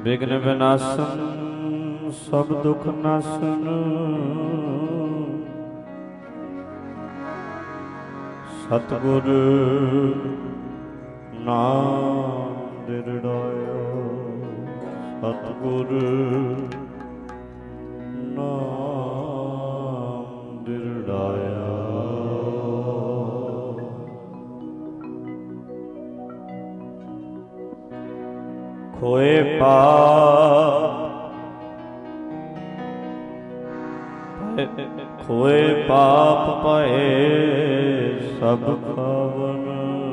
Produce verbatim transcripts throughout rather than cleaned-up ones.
ਵਿਘਨ ਵਿਨਾਸ਼ਨ ਸਭ ਦੁਖ ਨਾਸ਼ਨ, ਸਤਿਗੁਰ ਨਾਮ ਦਿਰੜਾਇਆ, ਸਤਿਗੁਰ ਨਾਮ ਦਿਰੜਾਇਆ। ਖੋਏ ਪਾਪ ਖੋਏ ਪਾਪ ਭਏ ਸਭ ਖਾਵਨ,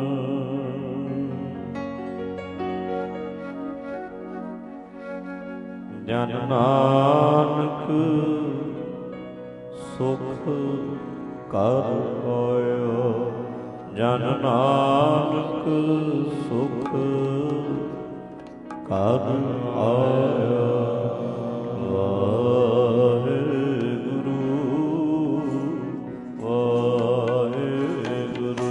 ਜਨ ਨਾਨਕ ਸੁਖ ਕਰ ਪਾਇਆ, ਜਨ ਨਾਨਕ ਸੁਖ ਕਰ ਆਇਆ। ਵਾਹਿਗੁਰੂ ਵਾਹਿਗੁਰੂ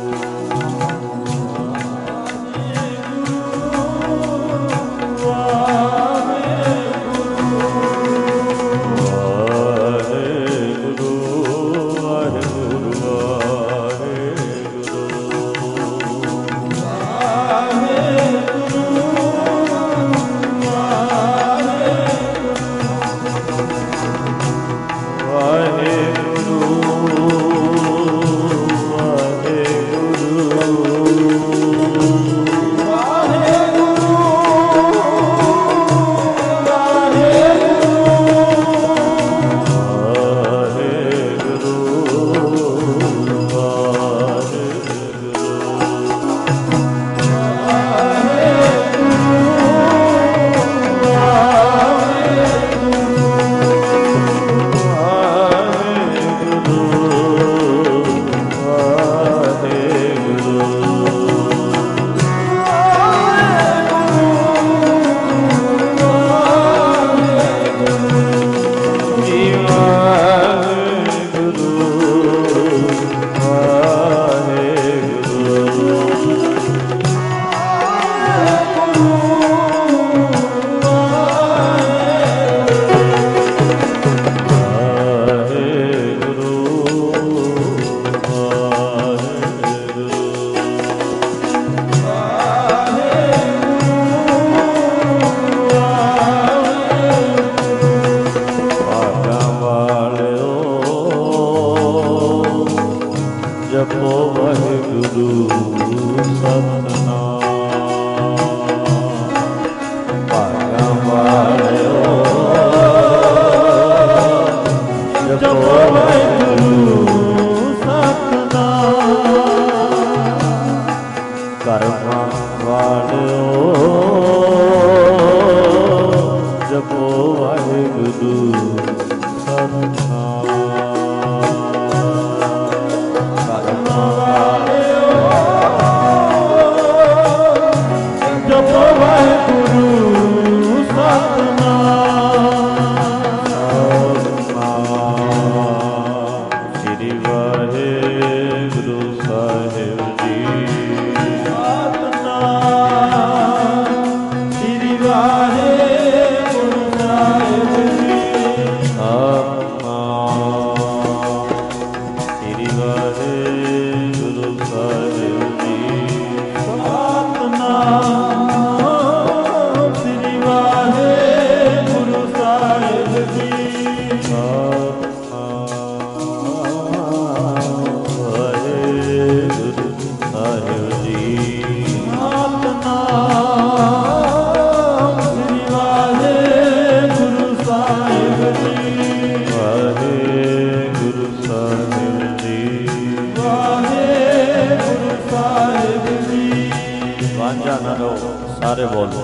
ਸਾਰੇ ਬੋਲੋ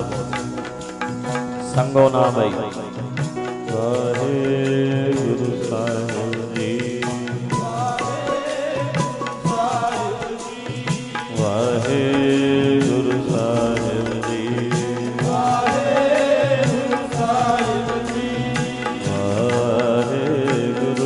ਸੰਗੋ ਨਾ ਬਈ। ਵਾਹਿਗੁਰੂ ਸਾਹਿਬ ਜੀ, ਵਾਹਿਗੁਰੂ ਸਾਹਿਬ ਜੀ, ਵਾਹਿਗੁਰੂ ਸਾਹਿਬ ਜੀ, ਵਾਹਿਗੁਰੂ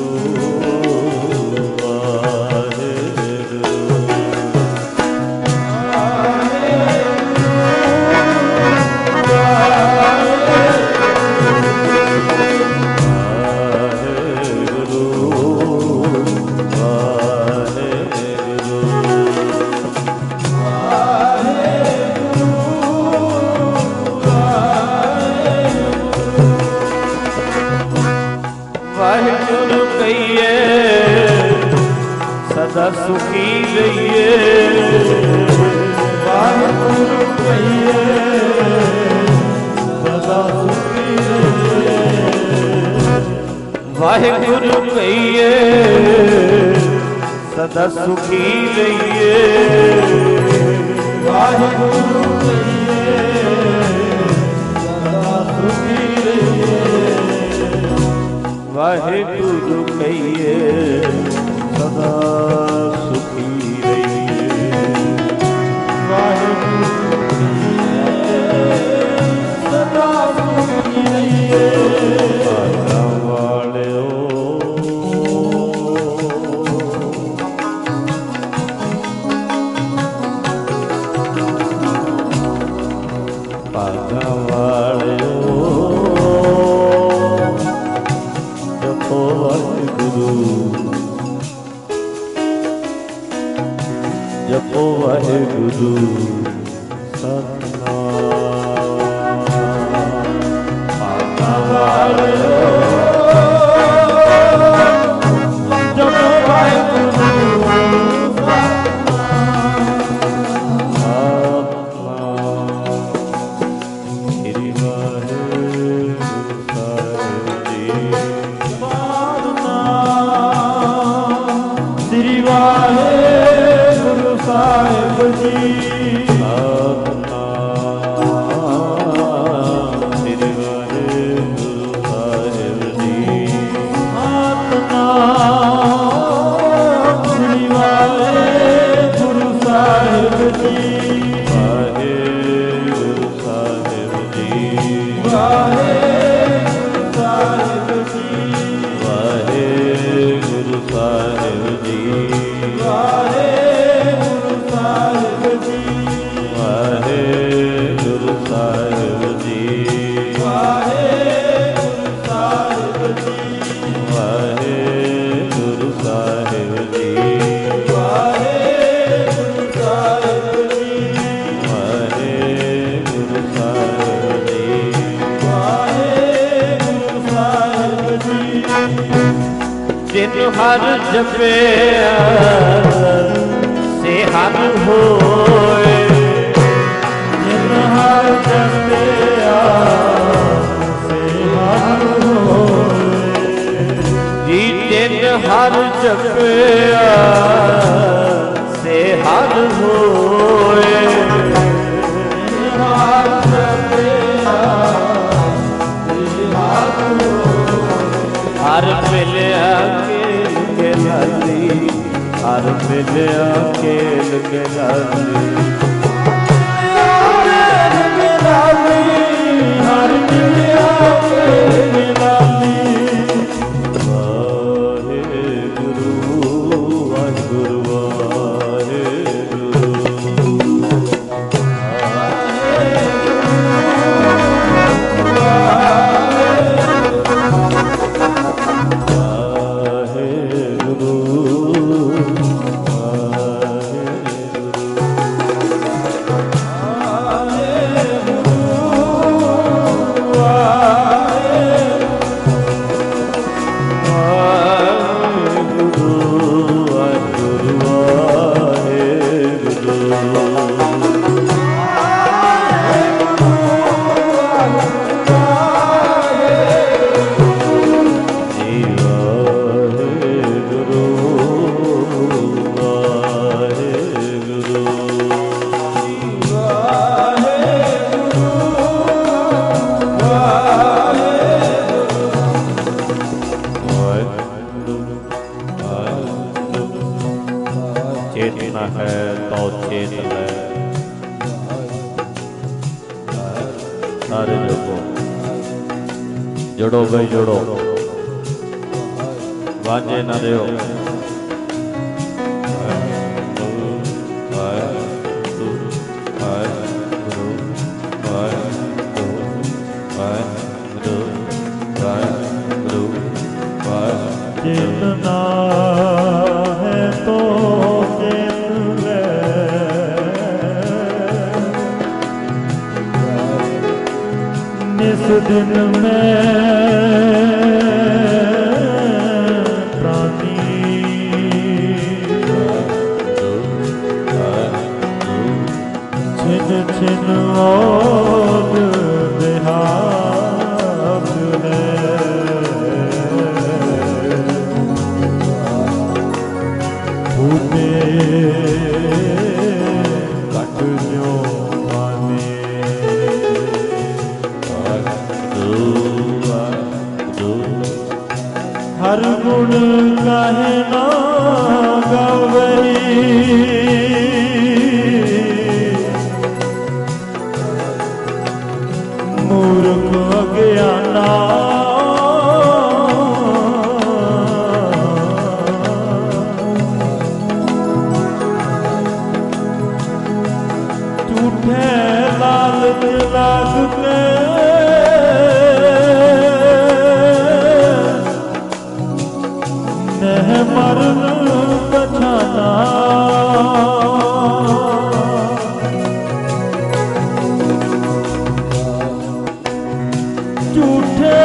ਵਾਹਿਗੁਰੂ। ਸਦਾ ਸੁਖੀ ਰਹੀਏ। ਵਾਹਿਗੁਰੂ ਕਹੀਏ ਸਦਾ ਸੁਖੀ ਰਹੀਏ। ਵਾਹਿਗੁਰੂ ਕਹੀਏ ਸਦਾ ਸੁਖੀ ਰਹੀਏ। ਵਾਹਿਗੁਰੂ ਕਹੀਏ ਸਦਾ ਸੁਖੀ ਰਹੀਏ। ਵਾਹਿਗੁਰੂ ਕਹੀਏ ਸਦਾ ਸੁਖੀ ਰਹੀਏ। ਵਾਹਿਗੁਰੂ ਸਦਾ ਸੁਖੀ ਰਹੀਏ। ਭਾਗਾਂ ਵਾਲਿਓ ਭਾਗਾਂ ਵਾਲਿਓ ਜਪੋ ਵਾਹਿਗੁਰੂ ਜਪੋ ਵਾਹਿਗੁਰੂ ਸਤਿਨਾਮ। ਭਾਗਾਂ ਵਾਲਿਓ ਜਪੋ ਵਾਹਿਗੁਰੂ ਸਾਹਿਬ ਜੀ। ਸਤਿਨਾਮ ਸ੍ਰੀ ਵਾਹਿਗੁਰੂ ਸਾਹਿਬ ਜੀ। ਸਤਿਨਾਮ ਸ੍ਰੀ ਵਾਹਿਗੁਰੂ ਸਾਹਿਬ ਜੀ। ਵਾਹਿਗੁਰੂ ਸਾਹਿਬ ਜੀ। ਵਾਹਿਗੁਰੂ ਸਾਹਿਬ ਜੀ। ਵਾਹਿਗੁਰੂ ਸਾਹਿਬ ਜੀ। ਵਾਹਿਗੁਰੂ ਸਾਹਿਬ ਜੀ। ਵਾਹਿਗੁਰੂ ਸਾਹਿਬ ਜੀ। ਵਾਹਿਗੁਰੂ ਸਾਹਿਬ ਜੀ। ਵਾਹਿਗੁਰੂ ਸਾਹਿਬ ਜੀ। ਵਾਹਿਗੁਰੂ ਸਾਹਿਬ ਜੀ। ਵਾਹਿਗੁਰੂ ਸਾਹਿਬ ਜੀ। ਵਾਹਿਗੁਰੂ ਸਾਹਿਬ ਜੀ। ਜਿਨ ਹਰ ਜਪਿਆ ਸੇ ਹਰ ਹੋਏ। ਜਿਨ ਹਰ ਜਪਿਆ ਸੇ ਹਰ ਹੋਏ। ਜੀ ਜਿਨ ਹਰ ਜਪਿਆ ਸੇ ਹਰ ਹੋਏ। ਜਿਨ ਹਰ ਜਪਿਆ ਸੇ ਹਰ ਹੋਏ। ਹਰ ਮਿਲਿਆ ਕੇ ਲਾਲੀ। ਹਰ ਮਿਲਿਆ ਕੇਲ ਕੇ ਲਾਲੀ। ਹਰ ਮਿਲਿਆ ਕੇਲ ਲਾਲੀ। ਵਾਹਿਗੁਰੂ ਵਾਹਿਗੁਰੂ ਵਾਹਿਗੁਰੂ। चेतना है तो चेत है। सारे जपो जड़ो भाई जड़ो वांझे न रहो। चेतना है तो चेत ले। निस दिन में प्राणी मोद देहात है फूटे कट जो पाने हर गुण काहे ना गावही मूर्ख अज्ञाना झूठे लालच लाग के नह मरण बचाना झूठे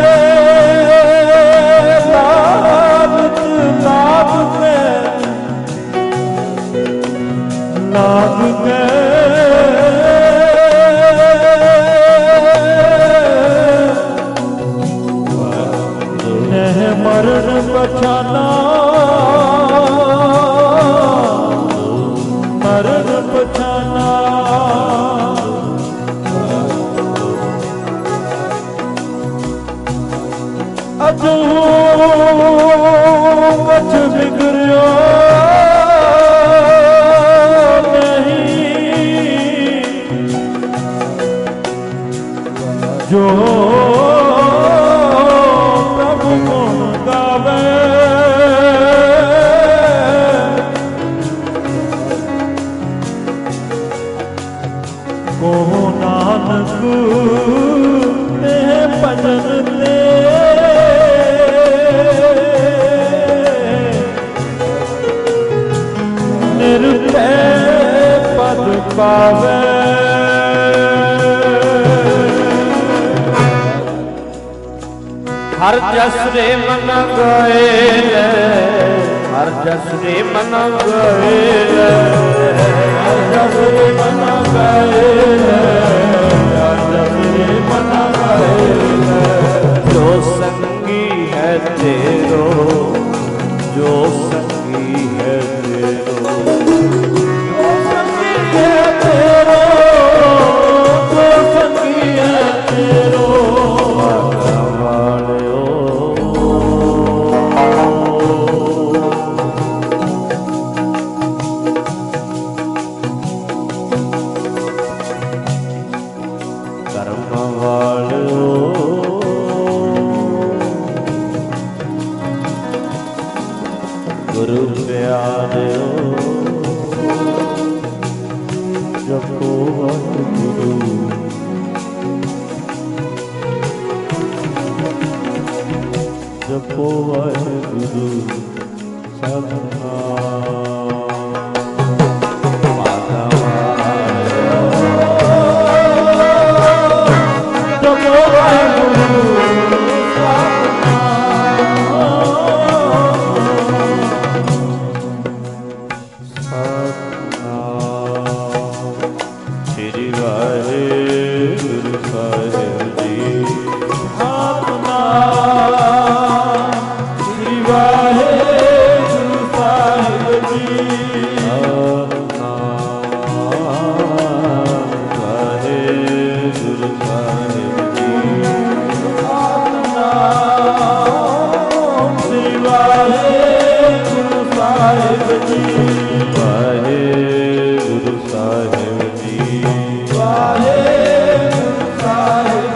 लालच लाभ में लाग गए नह मरण बचाना मरण बचाना अजो कछ बिगड़ियो नहीं जो प्रभु गुण गावे को नानक ते भजन ते निर्भय पद पावे हर जस रे मन गए हर जस रे मन गए हर जस रे मन गए हर जस रे मन गए जो संगी है तेरो जो संगी है तेरो जो संगी है तेरो जो संगी है तेरो गुरु प्यारे जपो गुरु जपो गुरु वाहे गुरु साहिब जी वाहे गुरु साहिब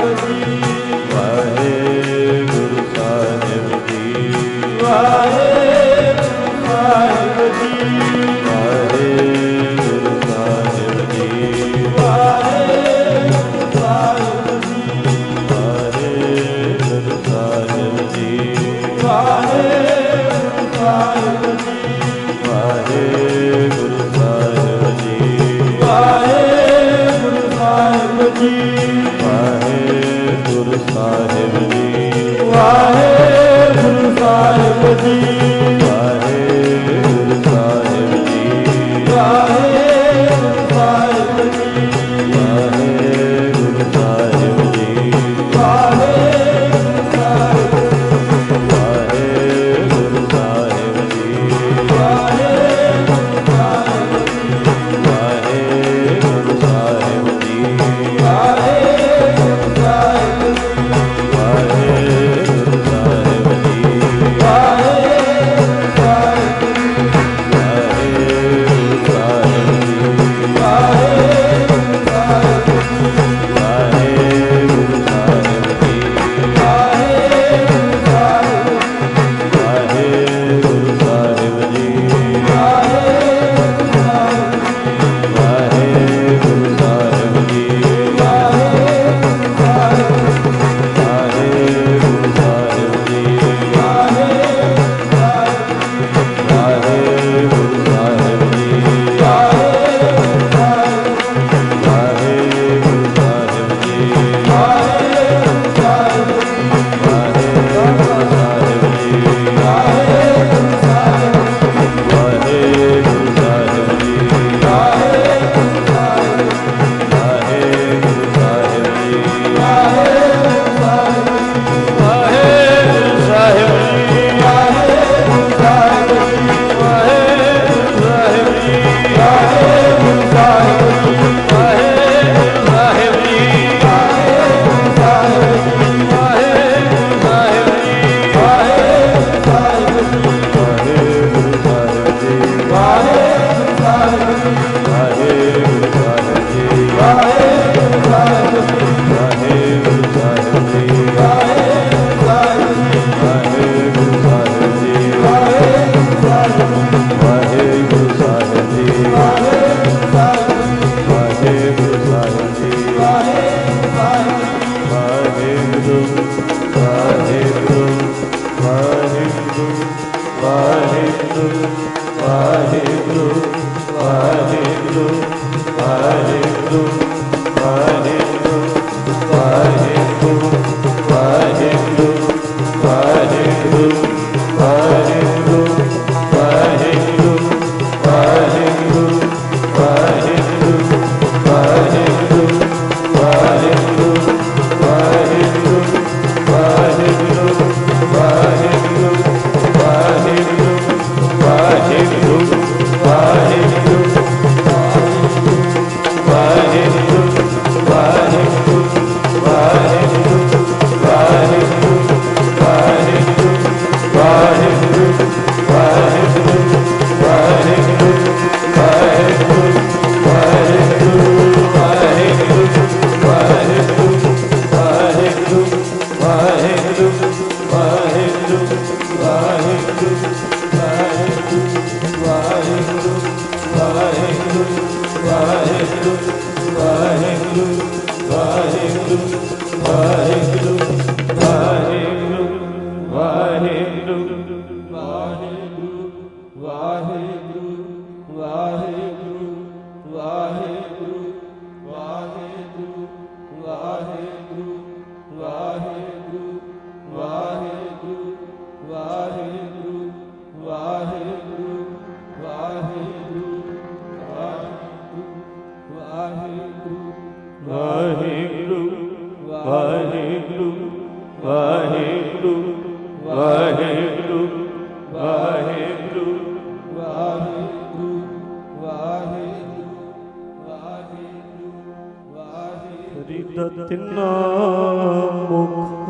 ਤਿੰਨਾ ਮੁਖ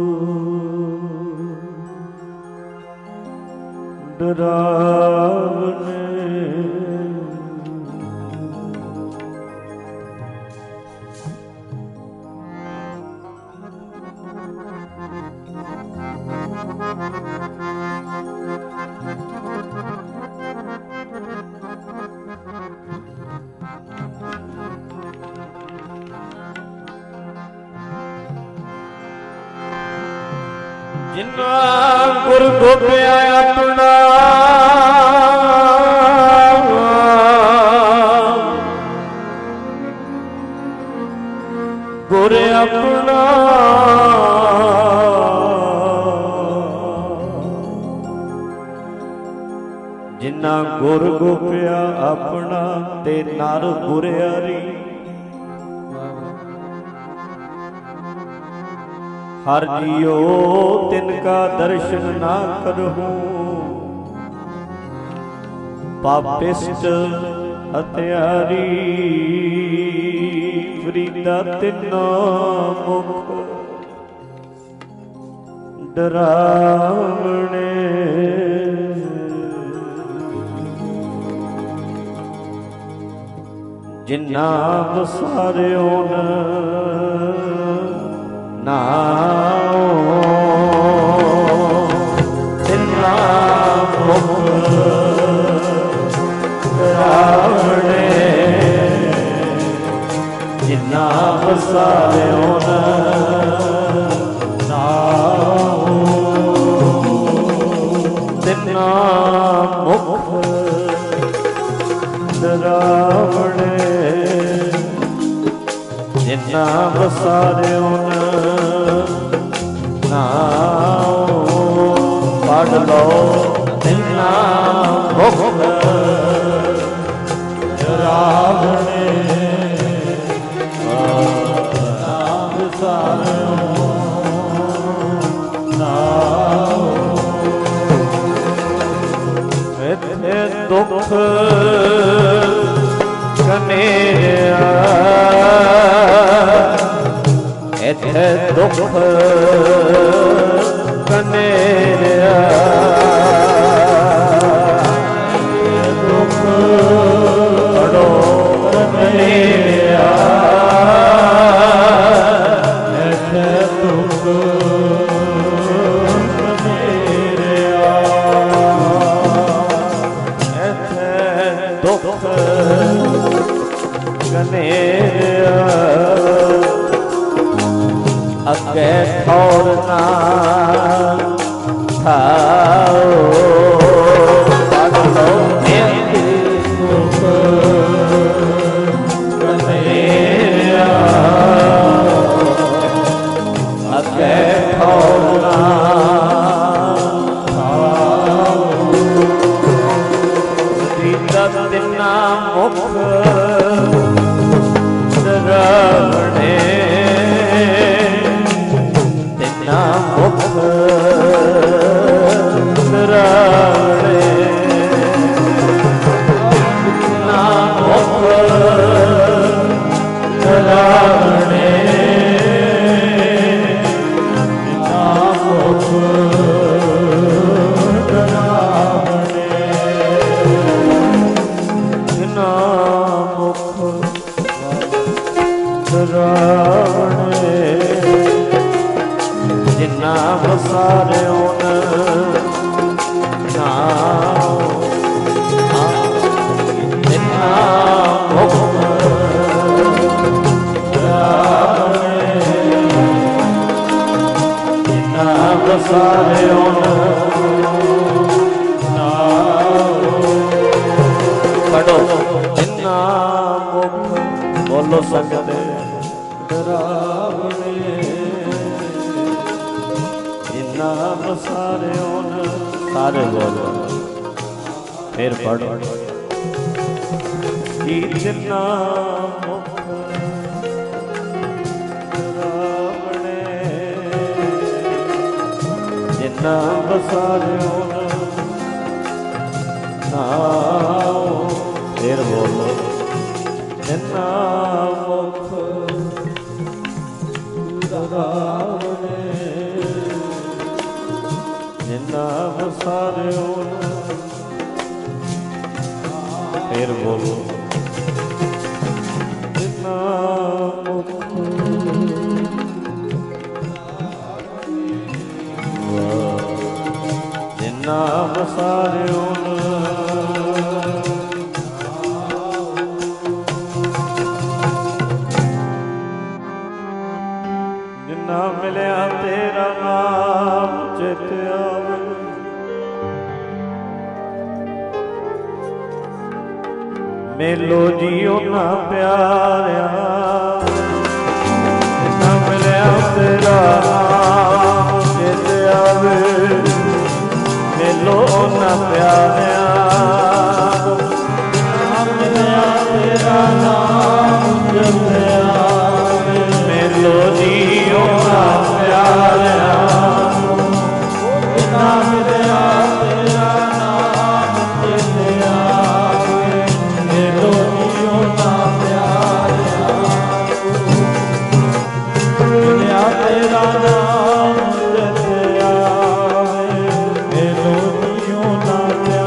ਡਰਾਵਨੇ ਜਿਨਾ ਗੁਰ ਗੋਬਿਆ ਆਪਣਾ ਗੁਰ ਆਪਣਾ ਜਿਨਾ ਗੁਰ ਗੋਬਿਆ ਆਪਣਾ ਤੇ ਨਰ ਗੁਰਿਆਰੀ ਹਰ ਜੀਓ ਤਿਨਕਾ ਦਰਸ਼ਨ ਨਾ ਕਰਹੂੰ ਪਾਪਿਸਟ ਹਤਿਆਰੀ ਫਰੀਦਾ ਤਿੰਨਾ ਮੁਖ ਡਰਾਵਣੇ ਜਿਨ੍ਹਾਂ ਵਸਾਰਿਓ ਨਾਉ ਤਿੰਨਾ ਮੁਖ ਡਰਾਵਣੇ ਜਿਨ੍ਹਾਂ ਵਸਾਰਿਓ ਨਾਉ ਤਿੰਨਾ ਮੁਖ ਡਰਾਵਣੇ ਜਿਨ੍ਹਾਂ ਵਸਾਰਿਓ ਨਾਉ ਪੜ੍ਹ ਲਓ ਤਿੰਨਾ ਮੁਖ ਡਰਾਵਣੇ ਨਾਮ ਵਸਾਰਿਓ ਨਾਉ ਇੱਥੇ ਦੁੱਖ ਕਨੇਰਿਆ ਇੱਥੇ ਦੁੱਖ ਕਨੇਰਿਆ ਦੁੱਖ ਅੜੋ ਕਨੇਰਿਆ ਇੱਥੇ ਦੁੱਖ ਕਨੇਰਿਆ ਇੱਥੇ ਦੁੱਖ ਕਨੇਰਿਆ ਅੱਗੇ ਠੌਰ ਨਾ ਥਾਓ ਪੜ੍ਹ ਲਓ ਇੱਥੇ ਦੁੱਖ ਕਨੇਰਿਆ ਅੱਗੇ ਠੌਰ ਨਾ ਥਾਓ ਫਰੀਦਾ ਤਿੰਨਾ ਮੁਖ ਡਰਾਵਣੇ ਤਿੰਨਾ ਮੁਖ ਡਰਾਵਣੇ ਤਿੰਨਾ ਮੁਖ ਡਰਾਵਣੇ ਤਿੰਨਾ ਮੁਖ ਡਰਾਵਣੇ ਤਿੰਨਾ ਮੁਖ ਡਰਾਵਣੇ ਜਿਨ੍ਹਾਂ ਵਸਾਰਿਓ ਨਾਉ ਤਿੰਨਾ ਮੁਖ ਡਰਾਵਣੇ ਬਸਾਰਿਓ ਨਾਉ। ਪੜੋ ਜਿਨਾ ਮੁਖ ਬੋਲੋ ਸੰਗਤ ਡਰਾਵਣੇ ਜਿਨਾ ਬਸਾਰਿਓ ਸਾਰੇ ਬੋਲੋ ਫਿਰ ਪੜੋ ਕੀ ਜਿਨਾ ਮੁਖ ਡਰਾਵਣੇ ਜਿਨਾ ਬਸਾਰਿਓ ਨਾਉ। ਫਿਰ ਬੋਲੋ ਜਿਨਾ ਮੁਖ ਡਰਾਵਣੇ ਜਿਨਾ ਬਸਾਰਿਓ। ਫਿਰ ਬੋਲੋ ਜਿਨਾ ਮੁਖ ਜਿਨਾ ਬਸਾਰਿਓ। ਜਿਨਾ ਮਿਲਿਆ ਤੇਰਾ ਨਾਮ ਚਿਤ ਆਵੇ ਮੇਲੋ ਜੀਓ ਨਾ ਪਿਆਰਿਆ। ਜਿਨਾ ਮਿਲਿਆ ਤੇਰਾ ਨਾਮ ਚਿਤ ਆਵੇ ਮੇਲੋ ਨਾ ਪਿਆਰਿਆ। ਜਿਨਾ ਮਿਲਿਆ ਤੇਰਾ ਨਾਮ ਚਿਤ ਆਵੇ ਮੇਲੋ ਜੀਓ ਨਾ ਪਿਆਰਿਆ। ਜਿਨਾ ਮਿਲਿਆ ਤੇਰਾ ਨਾਮ ਚਿਤ ਆਵੇ ਮੇਲੋ ਜੀਓ ਨਾ ਪਿਆਰਿਆ। ਮਿਲਿਆ ਤੇਰਾ ਨਾਮ ਚਿਤ ਆਵੇ ਮੇਲੋ ਜੀਓ ਨਾ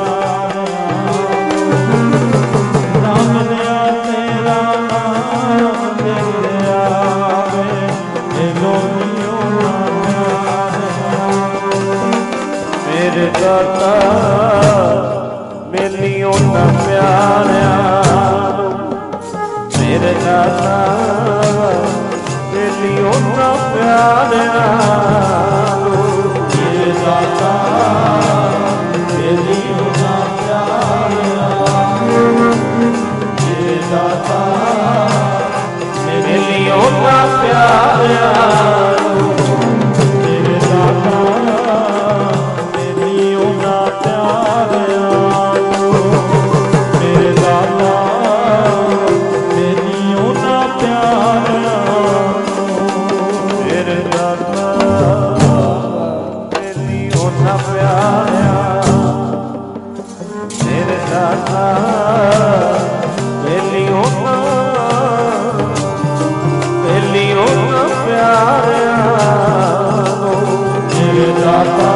ਪਿਆਰਿਆ। ਨਾ ਮਿਲਿਆ ਤੇਰਾ ਨਾਮ ਚਿਤ ਆਵੇ ਮੇਲੋ ਜੀਓ ਨਾ ਪਿਆਰਿਆ। ਮੇਰੇ ਦਾਤਾ ਮੇਲਿਓ ਨਾ ਪਿਆਰਿਆ ਨੂੰ ਮੇਰੇ ਦਾਤਾ ਮੇਲਿਓ ਨਾ ਪਿਆਰਿਆ ਨੂੰ ਮੇਰੇ ਦਾਤਾ ਮੇਲਿਓ ਨਾ ਪਿਆਰਿਆ ਮੇਰੇ ਦਾਤਾ ਮੇਲਿਓ ਨਾ ਪਿਆਰਿਆ ਨੂੰ ਮੇਰੇ ਦਾਤਾ ਮੇਲਿਓ ਨਾ ਪਿਆਰਿਆ ਮੇਰੇ ਦਾਤਾ ਮੇਲਿਓ ਨਾ ਪਿਆਰਿਆ ਮੇਰੇ ਦਾਤਾ ਮੇਲਿਓ ਨਾ ਪਿਆਰਿਆ ਮੇਰੇ ਦਾਤਾ ਮੇਲਿਓ ਨਾ ਮੇਲਿਓ ਨਾ ਪਿਆਰਿਆ ਮੇਰੇ ਦਾਤਾ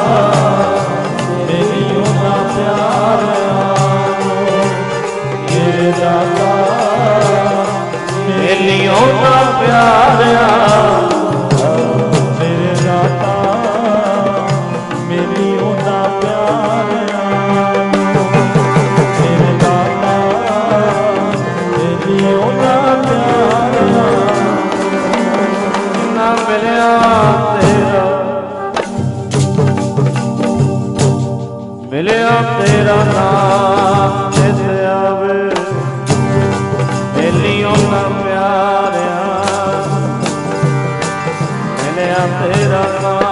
ਮੇਲਿਓ ਨਾ ਪਿਆਰਿਆ ਮੇਰੇ ਦਾਤਾ ਮੇਲਿਓ ਨਾ ਪਿਆਰਿਆ ਮੇਰੇ ਦਾਤਾ ਮੇਲਿਓ ਨਾ ਪਿਆਰਿਆ ਮੇਰੇ ਦਾਤਾ ਮੇਲਿਓ ਨਾ ਪਿਆਰਿਆ। ਨਾ ਮਿਲਿਆ ਤੇਰਾ ਮਿਲਿਆ ਤੇਰਾ ਨਾਮ ਚਿਤ ਆਵੇ ਮੇਲਿਓ ਨਾ ਪਿਆਰਿਆ। ਮਿਲਿਆ ਤੇਰਾ ਨਾਮ